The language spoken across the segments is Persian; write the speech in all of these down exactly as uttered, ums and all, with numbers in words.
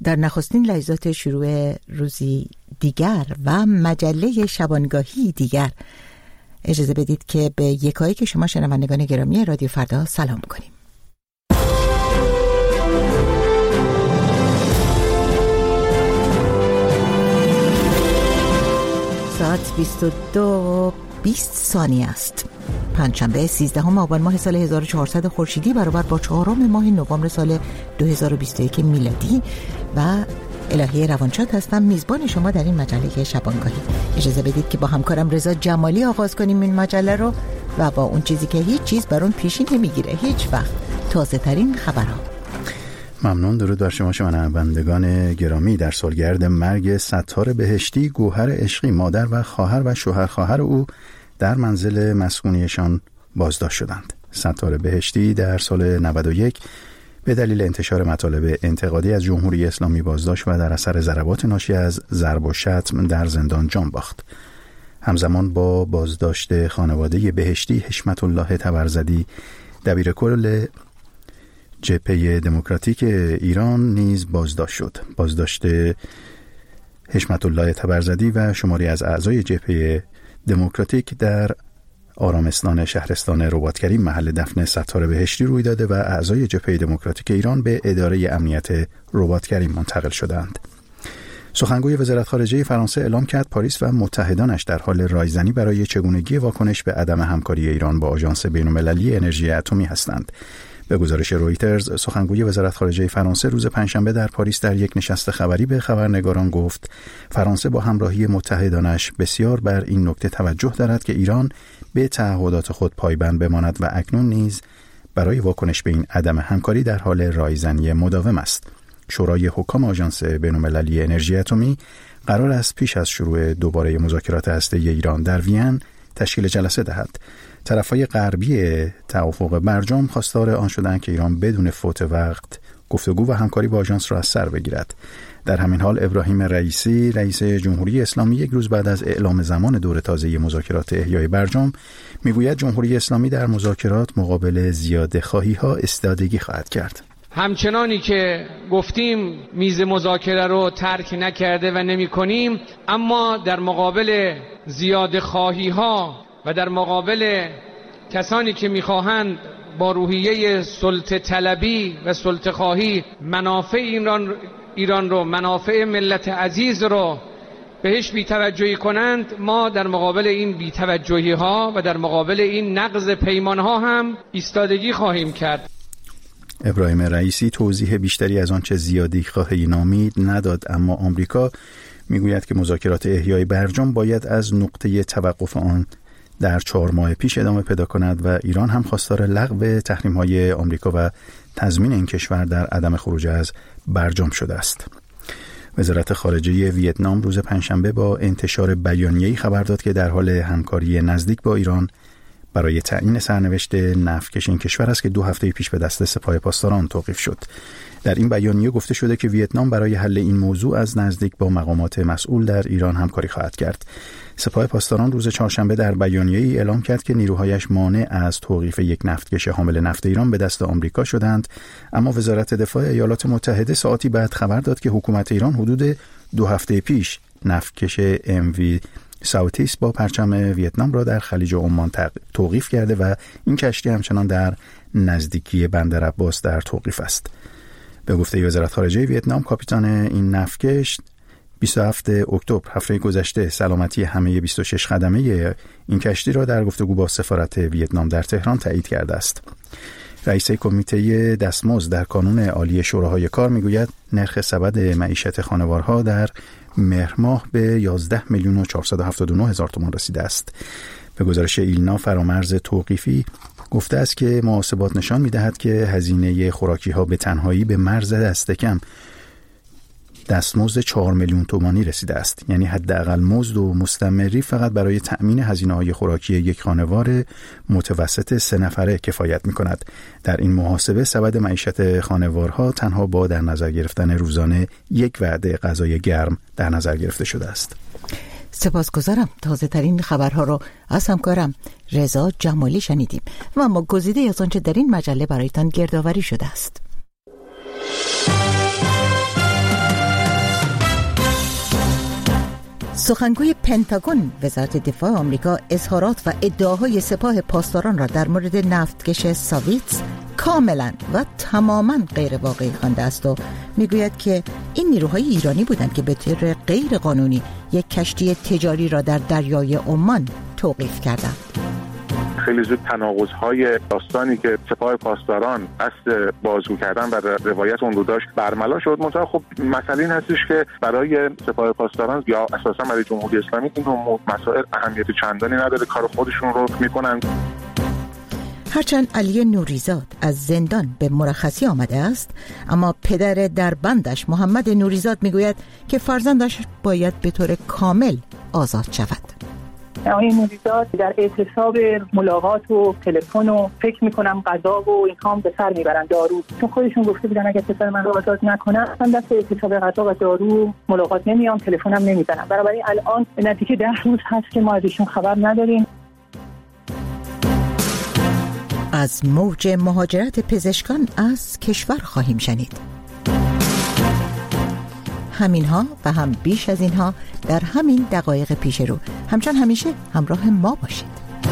در نخستین لحظات شروع روزی دیگر و مجله شبانگاهی دیگر اجازه بدید که به یکایی که شما شنوندگان گرامی رادیو فردا سلام کنیم. ساعت بیست و دو بیست ثانیه است. پنجشنبه سیزدهم آبان ماه سال هزار و چهارصد خورشیدی برابر با چهارم ماه نوامبر سال دو هزار و بیست و یک میلادی و الهی روانشاد هستم، میزبان شما در این مجله شبانگاهی. اجازه بدید که با همکارم رضا جمالی آغاز کنیم این مجله رو و با اون چیزی که هیچ چیز بر اون پیشی نمیگیره هیچ وقت، تازه ترین خبرها. ممنون. درود بر شما شنوندگان گرامی. در سالگرد مرگ ستار بهشتی، گوهر عشقی مادر و خواهر و شوهر خواهر او در منزل مسکونیشان بازداشت شدند. ستار بهشتی در سال نود و یک به دلیل انتشار مطالب انتقادی از جمهوری اسلامی بازداشت و در اثر ضربات ناشی از ضرب و شتم در زندان جان باخت. همزمان با بازداشت خانواده بهشتی، حشمت الله تبرزدی دبیرکل جبهه دموکراتیک ایران نیز بازداشت شد. بازداشت حشمت الله تبرزدی و شماری از اعضای جبهه دموکراتیک در آرامستان شهرستان رباطکریم محل دفن ستار بهشتی روی داده و اعضای جبهه دموکراتیک ایران به اداره امنیت رباطکریم منتقل شدند. سخنگوی وزارت خارجه فرانسه اعلام کرد پاریس و متحدانش در حال رایزنی برای چگونگی واکنش به عدم همکاری ایران با آژانس بین‌المللی انرژی اتمی هستند. به گزارش رویترز، سخنگوی وزارت خارجه فرانسه روز پنجشنبه در پاریس در یک نشست خبری به خبرنگاران گفت فرانسه با همراهی متحدانش بسیار بر این نکته توجه دارد که ایران به تعهدات خود پایبند بماند و اکنون نیز برای واکنش به این عدم همکاری در حال رایزنی مداوم است. شورای حکام آژانس بین‌المللی انرژی اتمی قرار است پیش از شروع دوباره مذاکرات هسته‌ای ایران در وین تشکیل جلسه دهد. طرفای غربی توافق برجام خواستار آن شدند که ایران بدون فوت وقت گفتگو و همکاری با آژانس را از سر بگیرد. در همین حال ابراهیم رئیسی، رئیس جمهوری اسلامی، یک روز بعد از اعلام زمان دور تازه مذاکرات احیای برجام میگوید جمهوری اسلامی در مذاکرات مقابل زیاده خواهی ها استادگی خواهد کرد. همچنانی که گفتیم میز مذاکره رو ترک نکرده و نمی کنیم، اما در مقابل زیاده خواهی ها و در مقابل کسانی که میخواهند با روحیه سلطه طلبی و سلطه خواهی منافع ایران ایران رو، منافع ملت عزیز رو بهش بی‌توجهی کنند، ما در مقابل این بی‌توجهی ها و در مقابل این نقض پیمان ها هم ایستادگی خواهیم کرد. ابراهیم رئیسی توضیح بیشتری از آنچه زیادی خواهی نامید نداد، اما آمریکا میگوید که مذاکرات احیای برجام باید از نقطه توقف آن در چهار ماه پیش ادامه پیدا کند و ایران هم خواستار لغو تحریم‌های آمریکا و تضمین این کشور در عدم خروج از برجام شده است. وزارت خارجه ویتنام روز پنجشنبه با انتشار بیانیه‌ای خبر داد که در حال همکاری نزدیک با ایران برای تعیین سرنوشت نفتکش این کشور است که دو هفته پیش به دست سپاه پاسداران توقیف شد. در این بیانیه گفته شده که ویتنام برای حل این موضوع از نزدیک با مقامات مسئول در ایران همکاری خواهد کرد. سپاه پاسداران روز چهارشنبه در بیانیه‌ای اعلام کرد که نیروهایش مانع از توقیف یک نفتکش حامل نفت ایران به دست آمریکا شدند، اما وزارت دفاع ایالات متحده ساعتی بعد خبر داد که حکومت ایران حدود دو هفته پیش نفتکش ام وی ساوتیس با پرچم ویتنام را در خلیج عمان توقیف کرده و این کشتی همچنان در نزدیکی بندر عباس در توقیف است. به گفته وزارت خارجه ویتنام، کاپیتان این نفتکش بیست و هفتم اکتبر هفته گذشته سلامتی همه بیست و شش خدمه این کشتی را در گفتگو با سفارت ویتنام در تهران تایید کرده است. رئیس کمیته دستمزد در کانون عالی شوراهای کار میگوید نرخ سبد معیشت خانوارها در مهر ماه به یازده میلیون و چهارصد و هفتاد و نه هزار تومان رسیده است. به گزارش ایلنا، فرامرز توقیفی گفته است که محاسبات نشان می‌دهد که هزینه خوراکی‌ها به تنهایی به مرز دست کم دستمزد چهار میلیون تومانی رسیده است. یعنی حداقل مزد و مستمری فقط برای تأمین هزینه‌های خوراکی یک خانوار متوسط سه نفره کفایت می‌کند. در این محاسبه سبد معیشت خانوارها تنها با در نظر گرفتن روزانه یک وعده غذای گرم در نظر گرفته شده است. سپاسگزارم. تازه ترین خبرها رو از همکارم رضا جمالی شنیدیم و ما گزیده از آنچه در این مجله برایتان گردآوری شده است. سخنگوی پنتاگون وزارت دفاع آمریکا اظهارات و ادعاهای سپاه پاسداران را در مورد نفتکش ساویتس کاملا و تماما غیر واقعی خوانده است و میگوید که این نیروهای ایرانی بودند که به طور غیر قانونی یک کشتی تجاری را در دریای عمان توقیف کردند. خیلی زود تناقض‌های داستانی که سپاه پاسداران قصد بازگو کردن و روایت اون رو داشت برملا شد. منتها خب مسئله این هستش که برای سپاه پاسداران یا اساسا برای جمهوری اسلامی این مسائل اهمیت چندانی نداره، کار خودشون رو میکنن. هرچند علی نوریزاد از زندان به مرخصی آمده است، اما پدر در بندش محمد نوریزاد میگوید که فرزندش باید به طور کامل آزاد شود. آقای نوریزاد در اعتصاب ملاقات و تلفن و فکر میکنم غذا و اینها هم به سر میبرن، دارو، چون خودشون گفته بودن اگه پسر من رو آزاد نکنن من دست اعتصاب غذا و دارو ملاقات نمیام، تلفنم نمیزنم. بنابراین الان نزدیک ده روز هست که ما ازشون خبر نداریم. از موج مهاجرت پزشکان از کشور خواهیم شنید. همینها و هم بیش از اینها در همین دقایق پیش رو. همچنان همیشه همراه ما باشید.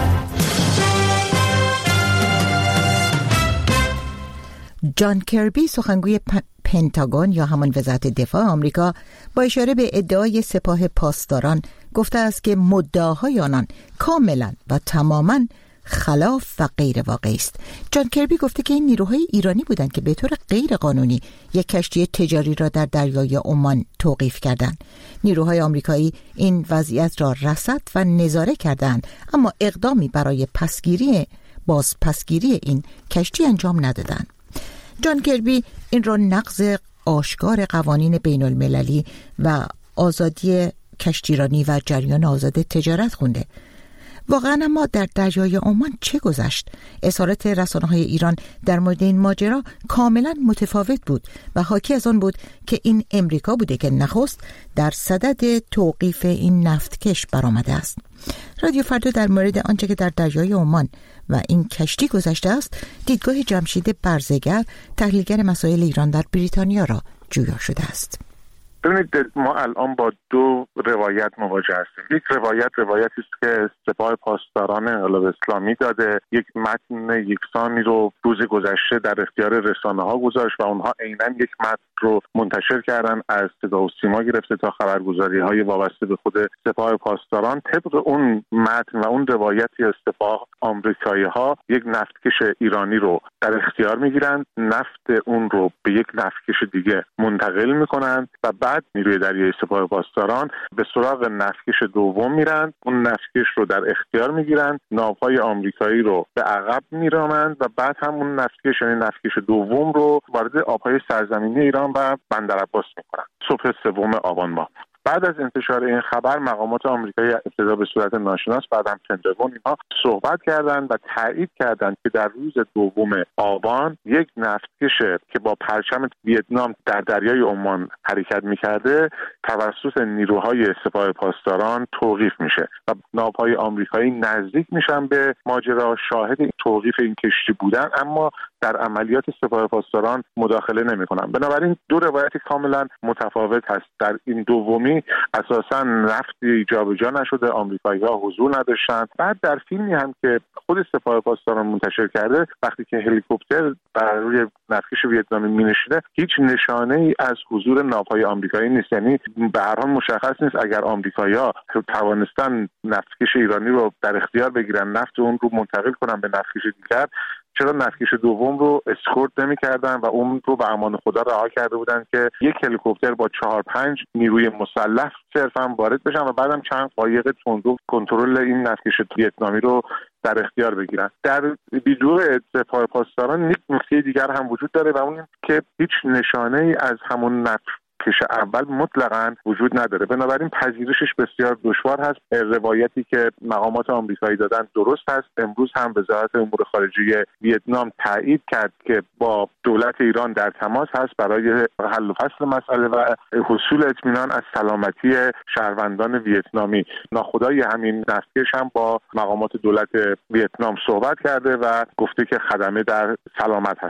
جان کربی سخنگوی پ... پنتاگون یا همان وزارت دفاع آمریکا با اشاره به ادعای سپاه پاسداران گفته است که مدعاهای آنان کاملا و تماما خلاف و غیر واقعی است. جان کربی گفته که این نیروهای ایرانی بودند که به طور غیر قانونی یک کشتی تجاری را در دریای عمان توقیف کردند. نیروهای آمریکایی این وضعیت را رصد و نظاره کردند، اما اقدامی برای پسگیری باز پسگیری این کشتی انجام ندادند. جان کربی این را نقض آشکار قوانین بین المللی و آزادی کشتیرانی و جریان آزاد تجارت خونده. واقعا اما در دریای عمان چه گذشت؟ اظهارات رسانه‌های ایران در مورد این ماجرا کاملا متفاوت بود و حاکی از آن بود که این امریکا بوده که نخست در صدد توقیف این نفتکش برآمده است. رادیو فردا در مورد آنچه که در دریای عمان و این کشتی گذشته است دیدگاه جمشید برزگر، تحلیلگر مسائل ایران در بریتانیا را جویا شده است. ببینید ما الان با دو روایت مواجه هستیم. یک روایت روایتی است که سپاه پاسداران انقلاب اسلامی داده، یک متن یکسانی رو روز گذشته در اختیار رسانه‌ها گذاشت و اونها عیناً یک متن رو منتشر کردن از صدا و سیما گرفته تا خبرگزاری‌های وابسته به خود سپاه پاسداران. طبق اون متن و اون روایتی از سپاه، آمریکایی‌ها یک نفتکش ایرانی رو در اختیار می‌گیرند، نفت اون رو به یک نفتکش دیگه منتقل می‌کنند و بعد نیروی دریایی سپاه پاسداران به سراغ نفتکش دوم میرن، اون نفتکش رو در اختیار میگیرن، ناوهای آمریکایی رو به عقب میرامند و بعد هم اون نفتکش یعنی نفتکش دوم رو وارد آبهای سرزمینی ایران و بندرعباس میکنن صبح سوم آبان ماه. بعد از انتشار این خبر مقامات آمریکایی ابتدا به صورت ناشناس بعدم پنتاگون اینها صحبت کردند و تایید کردند که در روز دوم آبان یک نفتکش که با پرچم ویتنام در دریای عمان حرکت می‌کرده توسط نیروهای سپاه پاسداران توقیف میشه و ناوهای آمریکایی نزدیک میشن به ماجرا، شاهد توقیف این کشتی بودن، اما در عملیات سپاه پاسداران مداخله نمی‌کنن. بنابراین دو روایت کاملا متفاوت هست. در این دومی اساساً نفتی جابجا نشده، آمریکایی‌ها حضور نداشتن. بعد در فیلمی هم که خود سپاه پاسداران منتشر کرده وقتی که هلیکوپتر بر روی نفتکش ویتنامی می‌نشینه هیچ نشانه‌ای از حضور ناوهای آمریکایی نیست. یعنی به هر حال مشخص نیست اگر آمریکایی‌ها توانستن نفتکش ایرانی رو در اختیار بگیرن، نفت اون رو منتقل کنن به نفتکش دیگر، چرا نفتکش دوم رو اسکورت نمی‌کردن و اون رو به امان خدا رها کرده بودن که یک هلیکوپتر با چهار پنج نیروی مسلح صرفاً وارد بشن و بعدم چند قایق تندرو کنترل این نفتکش ویتنامی رو در اختیار بگیرن. در ویدیو سپاه پاسداران یک نکته دیگر هم وجود داره و اون که هیچ نشانه‌ای از همون نفت کش اول مطلقاً وجود نداره. بنابراین پذیرشش بسیار دشوار هست. روایتی که مقامات آمریکایی دادن درست هست. امروز هم وزارت امور خارجه ویتنام تایید کرد که با دولت ایران در تماس هست برای حل و فصل مسئله و حصول اطمینان از سلامتی شهروندان ویتنامی. ناخدای همین نفتکش هم با مقامات دولت ویتنام صحبت کرده و گفته که خدمه در سلامت هستند.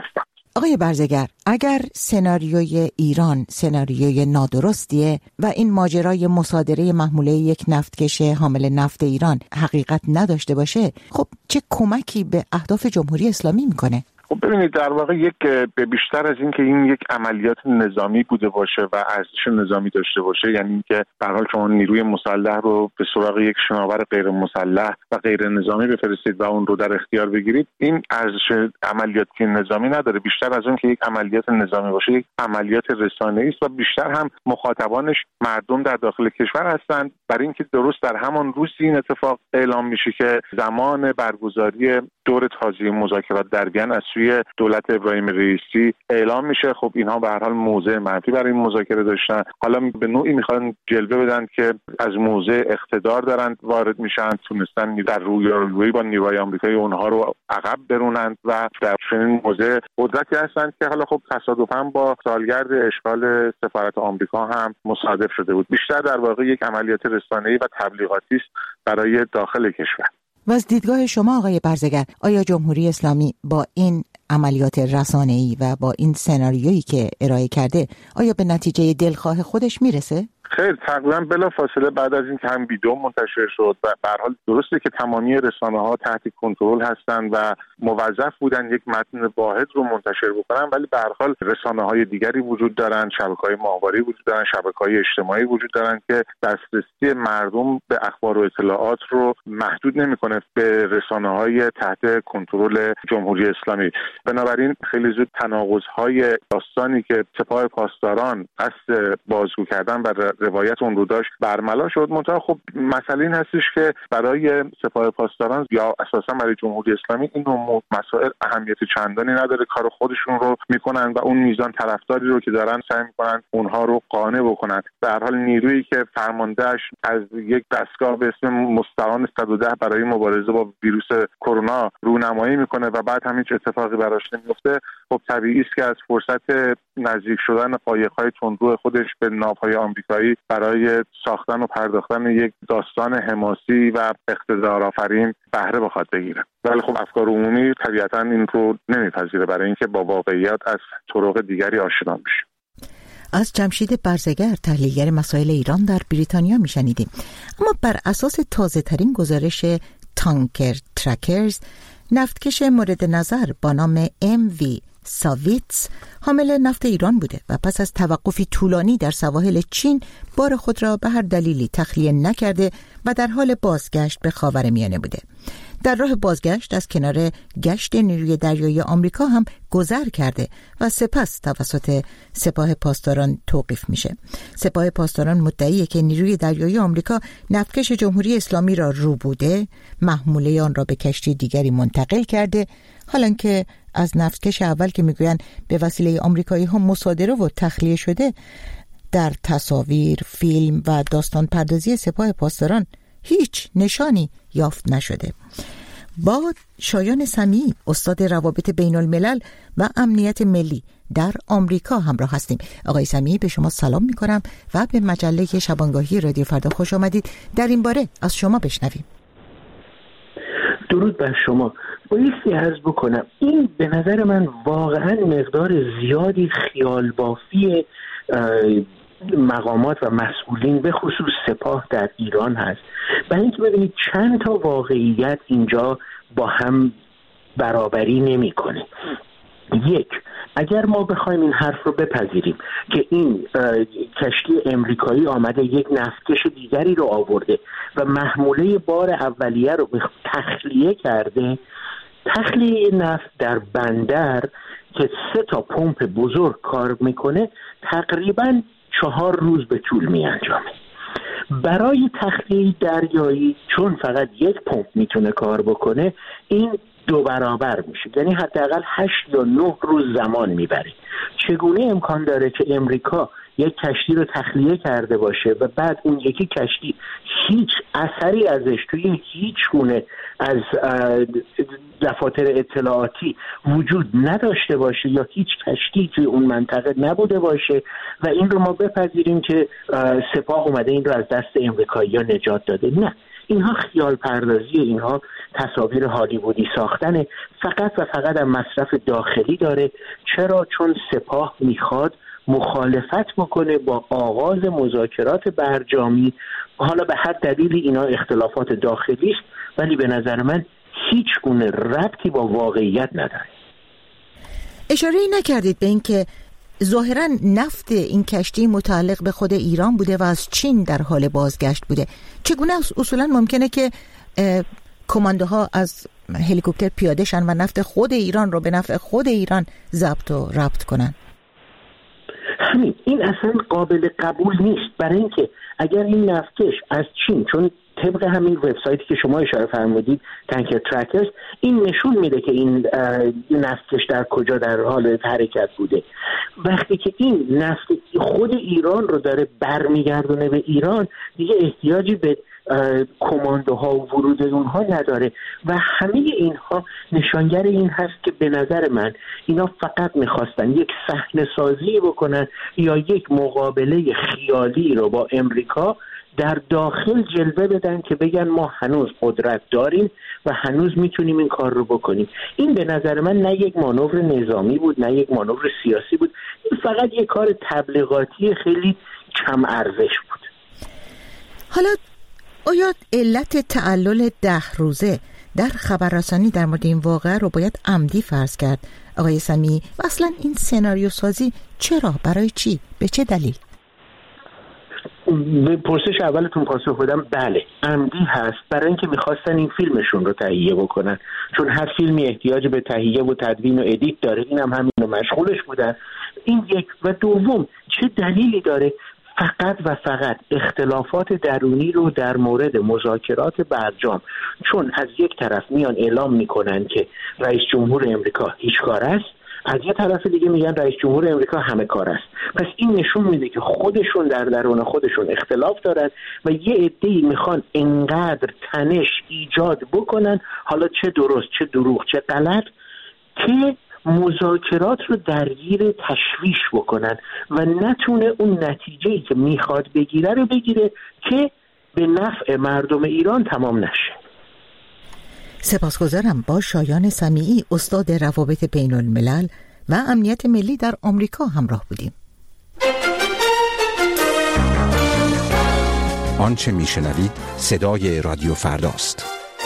آقای برزگر، اگر سناریوی ایران سناریوی نادرستیه و این ماجرای مصادره محموله یک نفتکش حامل نفت ایران حقیقت نداشته باشه، خب چه کمکی به اهداف جمهوری اسلامی میکنه؟ خب ببینید، در واقع یک به بیشتر از این که این یک عملیات نظامی بوده باشه و ارزش نظامی داشته باشه، یعنی اینکه به هر حال شما نیروی مسلح رو به سراغ یک شناور غیر مسلح و غیر نظامی بفرستید و اون رو در اختیار بگیرید، این ارزش عملیاتی نظامی نداره. بیشتر از اون که یک عملیات نظامی باشه، یک عملیات رسانه‌ای است و بیشتر هم مخاطبانش مردم در داخل کشور هستند. برای اینکه درست در همان روز این اتفاق اعلام میشه که زمان برگزاری دور تازه مذاکرات در وین از سوی دولت ابراهیم رئیسی اعلام میشه، خب اینها به هر حال موضع منفی برای این مذاکره داشتن. حالا به نوعی میخوان جلوه بدن که از موضع اقتدار دارن وارد میشن، تونستن در رویارویی با نیروهای آمریکایی اونها رو عقب برونند و در چنین موضع قدرتی هستند که حالا خب تصادفاً با سالگرد اشغال سفارت آمریکا هم مصادف شده بود. بیشتر در واقع یک عملیات رسانه‌ای و تبلیغاتی است برای داخل کشور. و از دیدگاه شما آقای برزگر، آیا جمهوری اسلامی با این عملیات رسانه‌ای و با این سناریویی که ارائه کرده آیا به نتیجه دلخواه خودش میرسه؟ خیر، تقریبا بلا فاصله بعد از این که هم ویدیو منتشر شد و به هر حال درسته که تمامی رسانه‌ها تحت کنترل هستند و موظف بودن یک متن واحد رو منتشر بکنن، ولی به هر حال رسانه‌های دیگری وجود دارن، شبکه‌های ماهواره وجود دارن، شبکه‌های اجتماعی وجود دارن که دسترسی مردم به اخبار و اطلاعات رو محدود نمی‌کنه به رسانه‌های تحت کنترل جمهوری اسلامی. بنابراین خیلی زود تناقض‌های داستانی که سپاه پاسداران قصد بازگو کردن و روایت اون رو داشت برملا شد. منتها خب مسئله این هستش که برای سپاه پاسداران یا اساسا برای جمهوری اسلامی این نوع مسائل اهمیت چندانی نداره، کار خودشون رو میکنن و اون میزان طرفداری رو که دارن سعی میکنن اونها رو قانع بکنن. به هر حال نیرویی که فرماندهش از یک دستگاه به اسم مستعان صد و ده برای مبارزه با ویروس کرونا رونمایی میکنه و بعد همین اتفاقی براش نمیفته، خب طبیعی است که از فرصت نزدیک شدن قایق‌های تندرو خودش به ناوهای آمریکایی برای ساختن و پرداختن یک داستان حماسی و اقتدارآفرین بهره بخواد بگیره. ولی خب افکار عمومی طبیعتاً این رو نمیپذیره، برای اینکه با واقعیت از طرق دیگری آشنا میشه. از جمشید برزگر، تحلیلگر مسائل ایران در بریتانیا میشنیدیم. اما بر اساس تازه ترین گزارش تانکر ترکرز، نفتکش مورد نظر با نام ام وی ساویتس حامل نفت ایران بوده و پس از توقفی طولانی در سواحل چین بار خود را به هر دلیلی تخلیه نکرده و در حال بازگشت به خاورمیانه بوده. در راه بازگشت از کنار گشت نیروی دریایی آمریکا هم گذر کرده و سپس توسط سپاه پاسداران توقیف میشه. سپاه پاسداران مدعیه که نیروی دریایی آمریکا نفتکش جمهوری اسلامی را رو بوده، محموله آن را به کشتی دیگری منتقل کرده، حالان که از نفتکش اول که میگوین به وسیله آمریکایی ها مصادره و تخلیه شده، در تصاویر، فیلم و داستان پردازی سپاه پاسداران هیچ نشانی یافت نشده. با شایان سمیعی، استاد روابط بین الملل و امنیت ملی در آمریکا همراه هستیم. آقای سمیعی، به شما سلام می کنم و به مجله شبانگاهی رادیو فردا خوش آمدید. در این باره از شما بشنویم. درود بر شما. بایستی عرض بکنم این به نظر من واقعا مقدار زیادی خیال بافی مقامات و مسئولین به خصوص سپاه در ایران هست. برای اینکه ببینید چند تا واقعیت اینجا با هم برابری نمی‌کنه. یک، اگر ما بخوایم این حرف رو بپذیریم که این کشتی امریکایی آمده یک نفتکش دیگری رو آورده و محموله بار اولیه رو تخلیه کرده، تخلیه نفت در بندر که سه تا پمپ بزرگ کار میکنه تقریباً چهار روز به طول می انجامه. برای تخلیه دریایی چون فقط یک پمپ میتونه کار بکنه این دو برابر میشه، یعنی حداقل هشت یا نه روز زمان میبره. چگونه امکان داره که امریکا یک کشتی رو تخلیه کرده باشه و بعد اون یکی کشتی هیچ اثری ازش توی هیچ گونه از دفاتر اطلاعاتی وجود نداشته باشه یا هیچ کشتی توی اون منطقه نبوده باشه و این رو ما بپذیریم که سپاه اومده این رو از دست امریکایی‌ها نجات داده؟ نه، اینها خیال پردازی، اینها تصاویر هالیوودی ساختن، فقط و فقط هم مصرف داخلی داره. چرا؟ چون سپاه میخواد مخالفت بکنه با آغاز مذاکرات برجامی. حالا به هر دلیلی اینا اختلافات داخلی است، ولی به نظر من هیچ گونه ربطی با واقعیت نداره. اشاره نکردید به اینکه ظاهراً نفت این کشتی متعلق به خود ایران بوده و از چین در حال بازگشت بوده. چگونه اصولاً ممکنه که کماندوها از هلیکوپتر پیاده شن و نفت خود ایران رو به نفع خود ایران ضبط و ربط کنن؟ همین این اصلا قابل قبول نیست، برای اینکه اگر این نفتکش از چین، چون طبق همین وبسایتی که شما اشاره فرمودید تانکر ترکرز، این نشون میده که این نفتکش در کجا در حال حرکت بوده. وقتی که این نفت خود ایران رو داره برمیگردونه به ایران، دیگه احتیاجی به کماندوها و ورود اونها نداره و همه اینها نشانگر این هست که به نظر من اینا فقط میخواستن یک صحنه سازی بکنن یا یک مقابله خیالی رو با امریکا در داخل جلوه بدن که بگن ما هنوز قدرت داریم و هنوز میتونیم این کار رو بکنیم. این به نظر من نه یک مانور نظامی بود، نه یک مانور سیاسی بود، این فقط یک کار تبلیغاتی خیلی کم ارزش بود. حالا آیا علت تعلل ده روزه در خبررسانی در مورد این واقعه رو باید عمدی فرض کرد آقای سمیعی؟ و اصلا این سناریو سازی چرا؟ برای چی؟ به چه دلیل؟ به پرسش اولتون پاسخ بدم، بله عمدی هست، برای اینکه میخواستن این فیلمشون رو تهیه بکنن، چون هر فیلمی احتیاج به تهیه و تدوین و ادیت داره، این هم همین رو مشغولش بودن. این یک. و دوم، چه دلیلی داره فقط و فقط اختلافات درونی رو در مورد مذاکرات برجام، چون از یک طرف میان اعلام میکنن که رئیس جمهور امریکا هیچ کار است، از یک طرف دیگه میگن رئیس جمهور امریکا همه کار است. پس این نشون میده که خودشون در درون خودشون اختلاف دارن و یه عده‌ای میخوان انقدر تنش ایجاد بکنن، حالا چه درست چه دروغ چه غلط، که مذاکرات رو درگیر تشویش بکنن و نتونه اون نتیجه‌ای که میخواد بگیره رو بگیره که به نفع مردم ایران تمام نشه. سپاسگزارم. با شایان سمیعی، استاد روابط بین الملل و امنیت ملی در آمریکا همراه بودیم. آنچه میشنوید صدای رادیو فرداست.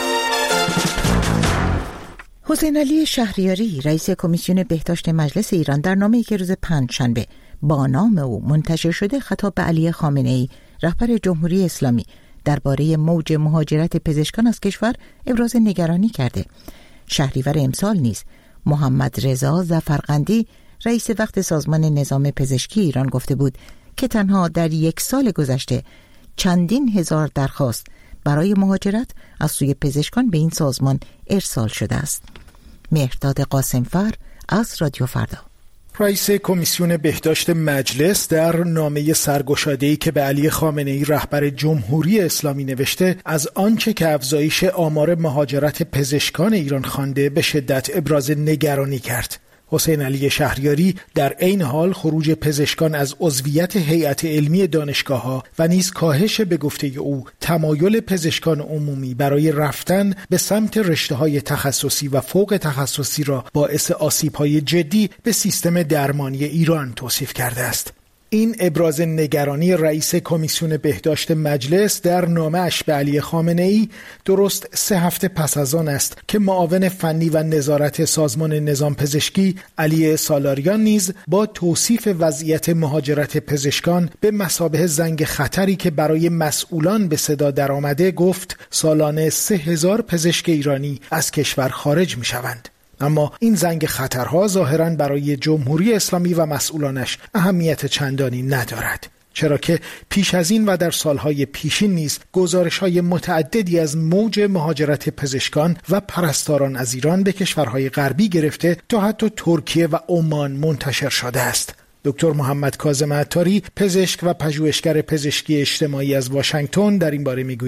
حسین علی شهریاری، رئیس کمیسیون بهداشت مجلس ایران، در نامه‌ای که روز پنجشنبه با نام او منتشر شده خطاب به علی خامنه‌ای، رهبر جمهوری اسلامی، درباره موج مهاجرت پزشکان از کشور ابراز نگرانی کرده. شهریور امسال نیز محمد رضا ظفرقندی، رئیس وقت سازمان نظام پزشکی ایران، گفته بود که تنها در یک سال گذشته چندین هزار درخواست برای مهاجرت از سوی پزشکان به این سازمان ارسال شده است. مهرداد قاسمفر از رادیو فردا. رئیس کمیسیون بهداشت مجلس در نامه سرگشاده‌ای که به علی خامنه‌ای، رهبر جمهوری اسلامی، نوشته، از آنچه که افزایش آمار مهاجرت پزشکان ایران خوانده به شدت ابراز نگرانی کرد. حسین علی شهریاری در عین حال خروج پزشکان از عضویت هیئت علمی دانشگاه‌ها و نیز کاهش به گفته او تمایل پزشکان عمومی برای رفتن به سمت رشته‌های تخصصی و فوق تخصصی را باعث آسیب‌های جدی به سیستم درمانی ایران توصیف کرده است. این ابراز نگرانی رئیس کمیسیون بهداشت مجلس در نامه‌اش به علی خامنه‌ای درست سه هفته پس از آن است که معاون فنی و نظارت سازمان نظام پزشکی علی سالاریان نیز با توصیف وضعیت مهاجرت پزشکان به مثابه زنگ خطری که برای مسئولان به صدا درآمده گفت سالانه سه هزار پزشک ایرانی از کشور خارج می‌شوند. اما این زنگ خطرها ظاهراً برای جمهوری اسلامی و مسئولانش اهمیت چندانی ندارد، چرا که پیش از این و در سالهای پیشین نیز گزارش‌های متعددی از موج مهاجرت پزشکان و پرستاران از ایران به کشورهای غربی گرفته تا حتی ترکیه و عمان منتشر شده است. دکتر محمد کاظم عطاری، پزشک و پژوهشگر پزشکی اجتماعی از واشنگتن، در این باره میگوید: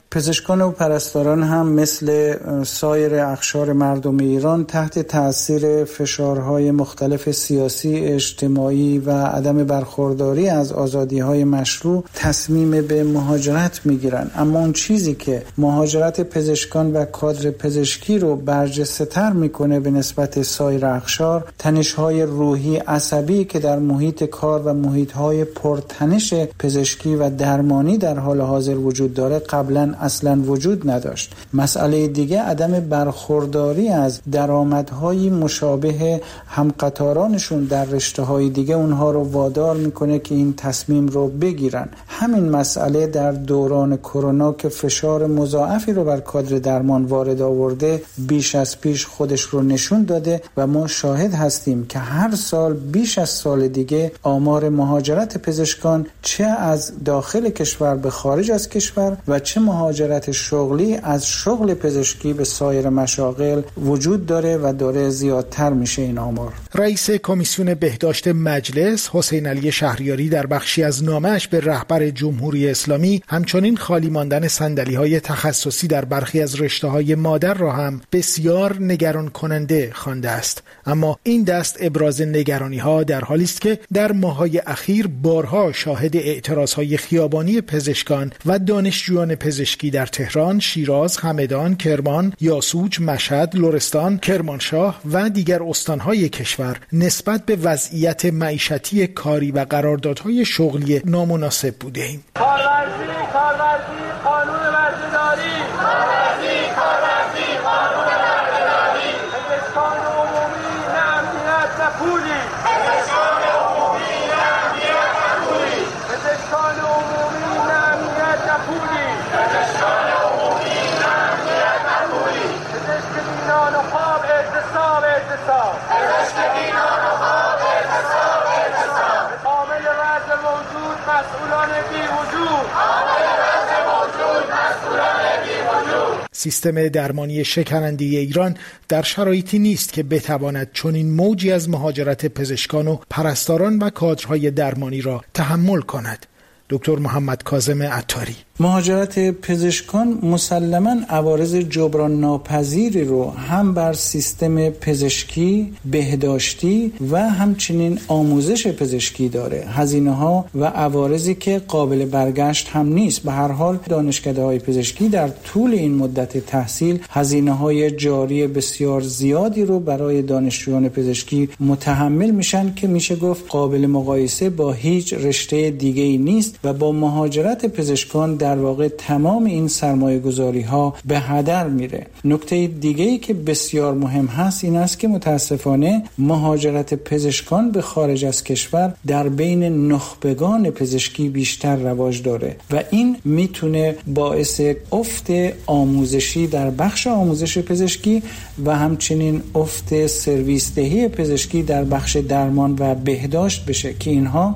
پزشکان و پرستاران هم مثل سایر اقشار مردم ایران تحت تأثیر فشارهای مختلف سیاسی، اجتماعی و عدم برخورداری از آزادی‌های مشروع تصمیم به مهاجرت میگیرن. اما اون چیزی که مهاجرت پزشکان و کادر پزشکی رو برجسته‌تر میکنه به نسبت سایر اقشار، تنش‌های روحی عصبی که در محیط کار و محیط‌های پرتنش پزشکی و درمانی در حال حاضر وجود داره قبلا اصلا وجود نداشت. مسئله دیگه عدم برخورداری از درآمدهای مشابه همقطارانشون در رشته‌های دیگه اونها رو وادار میکنه که این تصمیم رو بگیرن. همین مسئله در دوران کرونا که فشار مضاعفی رو بر کادر درمان وارد آورده بیش از پیش خودش رو نشون داده و ما شاهد هستیم که هر سال بیش از سال دیگه آمار مهاجرت پزشکان چه از داخل کشور به خارج از کشور و چه مهاجرت شغلی از شغل پزشکی به سایر مشاغل وجود داره و داره زیادتر میشه این آمار. رئیس کمیسیون بهداشت مجلس حسین علی شهریاری در بخشی از نامه‌اش به رهبر جمهوری اسلامی همچنین خالی ماندن صندلی‌های تخصصی در برخی از رشته‌های مادر را هم بسیار نگران کننده خوانده است. اما این دست ابراز نگرانی‌ها در حالی است که در ماه‌های اخیر بارها شاهد اعتراض‌های خیابانی پزشکان و دانشجویان پزشکی در تهران، شیراز، همدان، کرمان، یاسوج، مشهد، لرستان، کرمانشاه و دیگر استان‌های کشور نسبت به وضعیت معیشتی کاری و قراردادهای شغلی نامناسب بوده‌ایم. کارورزی، کارورزی، قانون ورزه‌داری، کارورزی، کارورزی، قانون ورزه‌داری، پزشکان عمومی نه امنیت نه پولی، پزشکان عمومی نه امنیت نه پولی، پزشکان عمومی نه امنیت نه پولی، پزشکان عمومی نه امنیت نه پولی، پزشک بینان و خواب اعتصاب اعتصاب، پزشک بینان و خواب اعتصاب اعتصاب، عامل وضع موجود مسئولان بی وجود، عامل وضع موجود مسئولان بی وجود. سیستم درمانی شکننده ایران در شرایطی نیست که بتواند چنین موجی از مهاجرت پزشکان و پرستاران و کادرهای درمانی را تحمل کند. دکتر محمد کاظم عطاری: مهاجرت پزشکان مسلماً عوارض جبران ناپذیری رو هم بر سیستم پزشکی، بهداشتی و همچنین آموزش پزشکی داره. هزینه ها و عوارضی که قابل برگشت هم نیست. به هر حال دانشکده‌های پزشکی در طول این مدت تحصیل هزینه های جاری بسیار زیادی رو برای دانشجویان پزشکی متحمل میشن که میشه گفت قابل مقایسه با هیچ رشته دیگه‌ای نیست و با مهاجرت پزشکان در واقع تمام این سرمایه گذاری ها به هدر میره. نکته دیگه‌ای که بسیار مهم هست این است که متاسفانه مهاجرت پزشکان به خارج از کشور در بین نخبگان پزشکی بیشتر رواج داره و این میتونه باعث افت آموزشی در بخش آموزش پزشکی و همچنین افت سرویس دهی پزشکی در بخش درمان و بهداشت بشه که اینها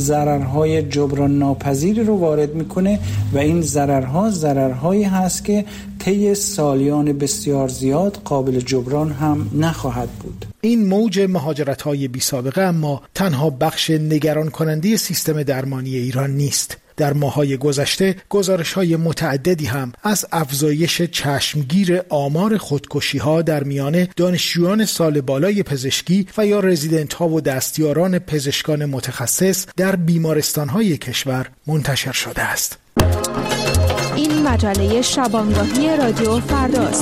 ضررهای جبران ناپذیری رو وارد میکنه و این ضررها ضررهایی هست که طی سالیان بسیار زیاد قابل جبران هم نخواهد بود. این موج مهاجرت‌های بی سابقه اما تنها بخش نگران کننده سیستم درمانی ایران نیست. در ماه‌های گذشته گزارش‌های متعددی هم از افزایش چشمگیر آمار خودکشی‌ها در میان دانشجویان سال بالای پزشکی و یا رزیدنت‌ها و دستیاران پزشکان متخصص در بیمارستان‌های کشور منتشر شده است. این مجله شبانگاهی رادیو فرداست.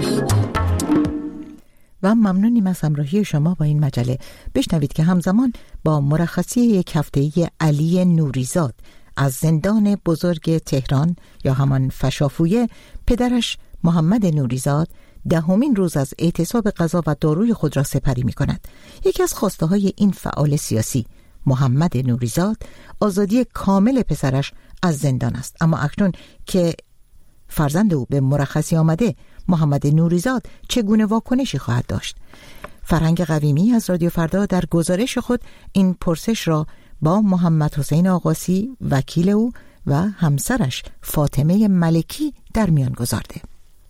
و ممنونیم از همراهی شما با این مجله. بشنوید که همزمان با مرخصی یک هفته‌ای علی نوریزاد از زندان بزرگ تهران یا همان فشافویه، پدرش محمد نوریزاد دهمین روز از اعتصاب غذا و داروی خود را سپری می کند. یکی از خواسته های این فعال سیاسی محمد نوریزاد آزادی کامل پسرش از زندان است. اما اکنون که فرزند او به مرخصی آمده، محمد نوریزاد چگونه واکنشی خواهد داشت؟ فرهنگ قویمی از رادیو فردا در گزارش خود این پرسش را با محمد حسین آقاسی وکیل او و همسرش فاطمه ملکی در میان گذارده.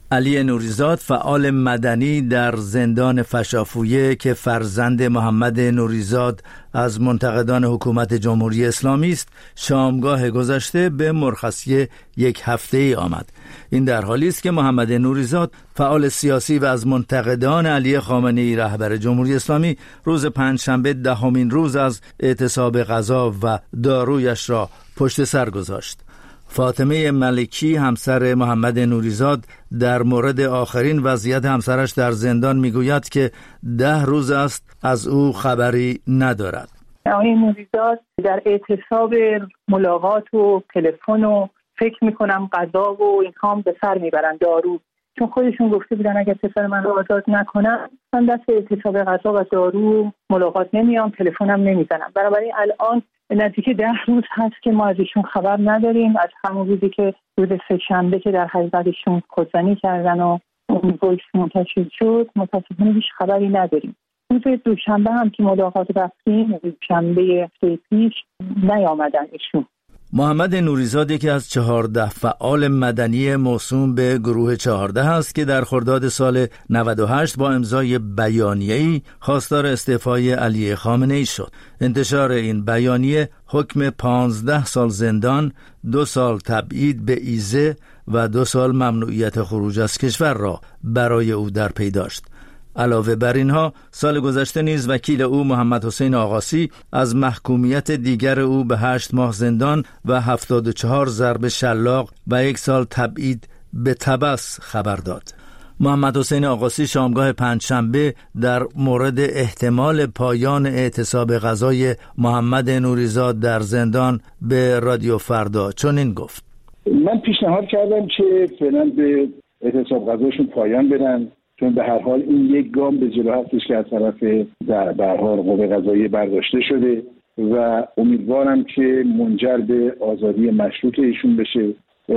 علی نوریزاد فعال مدنی در زندان فشافویه که فرزند محمد نوریزاد از منتقدان حکومت جمهوری اسلامی است، شامگاه گذشته به مرخصی یک هفته‌ای آمد. این در حالی است که محمد نوریزاد فعال سیاسی و از منتقدان علی خامنه‌ای رهبر جمهوری اسلامی روز پنجشنبه دهمین روز از اعتصاب غذا و دارویش را پشت سر گذاشت. فاطمه ملکی همسر محمد نوریزاد در مورد آخرین وضعیت همسرش در زندان میگوید که ده روز است از او خبری ندارد. آقای نوریزاد در اعتصاب ملاقات و تلفن و فکر میکنم غذا و این کام به سر میبرن، دارو، چون خودشون گفته بودن اگر پسر من رو آزاد نکنن من دست اعتصاب غذا و دارو ملاقات نمیام، تلفنم نمیزنم. بنابراین الان نزدیک ده روز هست که ما از ایشون خبر نداریم، از همون روزی که روز سه‌شنبه که در حقیقت ایشون خودزنی کردن و اون وایس منتشر شد متاسفانه هیچ خبری نداریم. روز دوشنبه هم که ملاقات رفتیم، دوشنبه هفته پیش نیامدن ایشون. محمد نوریزاد یکی از چهارده فعال مدنی موسوم به گروه چهارده است که در خرداد سال نود و هشت با امضای بیانیه‌ای خواستار استعفای علی خامنه‌ای شد. انتشار این بیانیه حکم پانزده سال زندان، دو سال تبعید به ایزه و دو سال ممنوعیت خروج از کشور را برای او در پی داشت. علاوه بر اینها سال گذشته نیز وکیل او محمد حسین آقاسی از محکومیت دیگر او به هشت ماه زندان و هفتاد و چهار ضرب شلاق و یک سال تبعید به تبس خبر داد. محمد حسین آقاسی شامگاه پنجشنبه در مورد احتمال پایان اعتصاب غذای محمد نوریزاد در زندان به رادیو فردا چنین گفت: من پیشنهاد کردم که فعلا به اعتصاب غذاشون پایان بدن، چون به هر حال این یک گام به جلو هستش که از طرف در به هر حال قوه قضاییه برداشته شده و امیدوارم که منجر به آزادی مشروط ایشون بشه.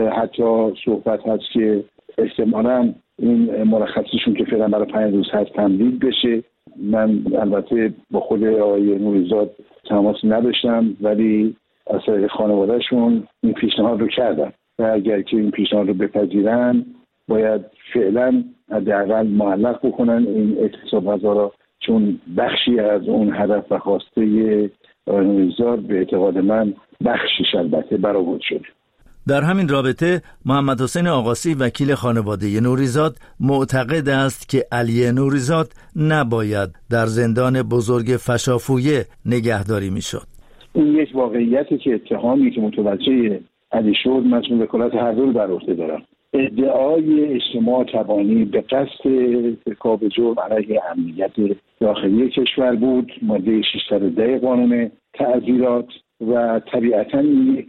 حتی صحبت هست که احتمالاً این مرخصیشون که فعلا برای پنج روز هست تمدید بشه. من البته با خود آقای نوریزاد تماسی نداشتم، ولی از طریق خانوادهشون این پیشنهاد رو کردم و اگر که این پیشنهاد رو بپذیرن باید فعلا حداقل معلق بکنن این اعتصاب غذا را، چون بخشی از اون هدف و خواسته آقای نوریزاد به اعتقاد من بخشیش البته برآورد شده. در همین رابطه محمد حسین آقاسی وکیل خانواده نوریزاد معتقد است که علی نوریزاد نباید در زندان بزرگ فشافویه نگهداری میشد. این یک واقعیتی که اتهامی که متوجه علی شد من چون وکالت هر دو رو بر عهده دارم. ادعای اجتماع تبانی به قصد ارتکاب جرم علیه امنیت داخلی کشور بود، ماده ششصد و ده قانون تعزیرات، و طبیعتاً یک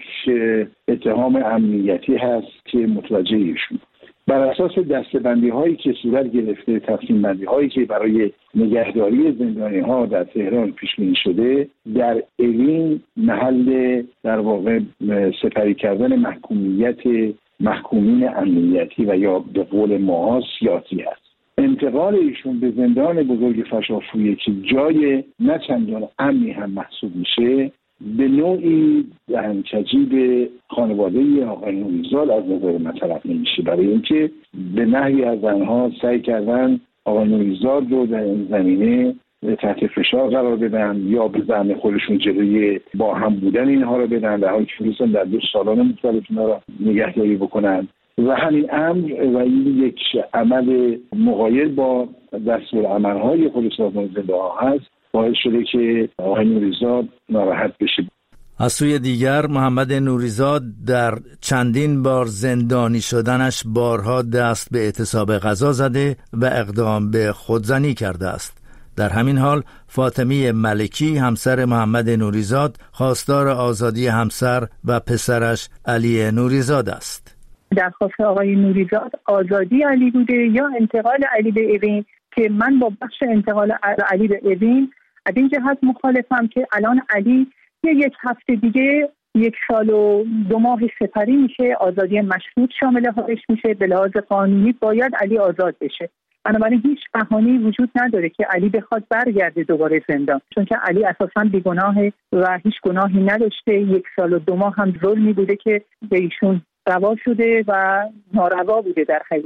اتهام امنیتی هست که متوجه ایشون بر اساس دسته‌بندی هایی که صورت گرفته، تقسیم بندی هایی که برای نگهداری زندانی ها در تهران پیش بینی شده، در اوین محل در واقع سپری کردن محکومیت محکومین امنیتی و یا به قول ما سیاسی است. انتقال ایشون به زندان بزرگ فشافویه که جای نه چندان امنی هم محسوب میشه، به نوعی دهنکجی به خانواده آقای نوریزاد از نظر من طرف نمیشه، برای اینکه به نحوی از آنها سعی کردن آقای نوریزاد رو در این زمینه تحت فشار قرار بدن یا به زعم خودشون جلوی با هم بودن اینها رو بدن، در حالی که میتونن در دو سالان مختلف اینا رو نگهداری بکنن. و همین امر و این یک عمل مغایر با دستورالعمل‌های خود سازمان زنده ها هست باعث شده که آقای نوریزاد ناراحت بشه. از سوی دیگر محمد نوریزاد در چندین بار زندانی شدنش بارها دست به اعتصاب غذا زده و اقدام به خودزنی کرده است. در همین حال فاطمه ملکی همسر محمد نوریزاد خواستار آزادی همسر و پسرش علی نوریزاد است. درخواست آقای نوریزاد آزادی علی بوده یا انتقال علی به اوین، که من با بخش انتقال علی به اوین از این جهت مخالفم که الان علی یه یک هفته دیگه یک سال و دو ماه سپری میشه، آزادی مشروط شامل حالش میشه، به لحاظ قانونی باید علی آزاد بشه. بنابراین هیچ بهانه‌ای وجود نداره که علی بخواد برگرده دوباره زندان، چون که علی اساساً بیگناهه و هیچ گناهی نداشته. یک سال و دو ماه هم ظلمی بوده که به ایشون روا شده و ناروا بوده در حقیقت.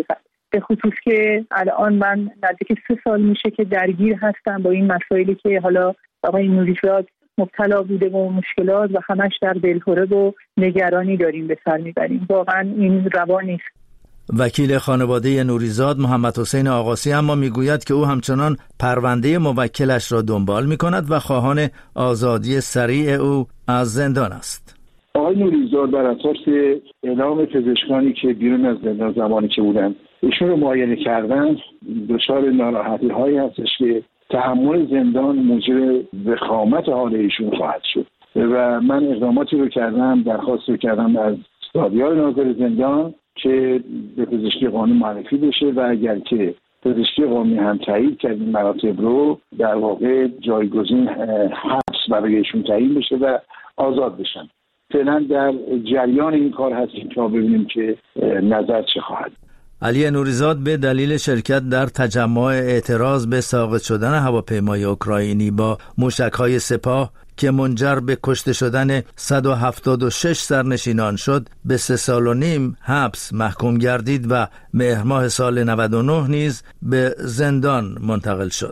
به خصوص که الان من نزدیک سه سال میشه که درگیر هستم با این مسائلی که حالا آقای نوریزاد مبتلا بوده و مشکلات و همش در دلهره و نگرانی داریم به سر میبریم. واقعا این روا نیست. وکیل خانواده نوریزاد محمد حسین آقاسی اما میگوید که او همچنان پرونده موکلش را دنبال میکند و خواهان آزادی سریع او از زندان است. آقای نوریزاد بر اساس اعلام پزشکانی که بیرون از زندان زمانی که بودن ایشون رو معاینه کردن دچار ناراحتی هایی هستش که تحمل زندان موجب وخامت حال ایشون خواهد شد و من اقداماتی رو کردم، درخواست رو کردم از دادیار ناظر زندان که به پزشکی قانونی معرفی بشه و اگر که پزشکی قانونی هم تایید کرد این مراتب رو در واقع جایگزین حبس برای ایشون تعیین بشه و آزاد بشن. فعلا در جریان این کار هستیم تا ببینیم که نظر چه خواهد. علی نوریزاد به دلیل شرکت در تجمع اعتراض به ساقط شدن هواپیمای اوکراینی با موشک‌های سپاه که منجر به کشته شدن صد و هفتاد و شش سرنشینان شد به سه سال و نیم حبس محکوم گردید و مهر ماه سال نود و نه نیز به زندان منتقل شد.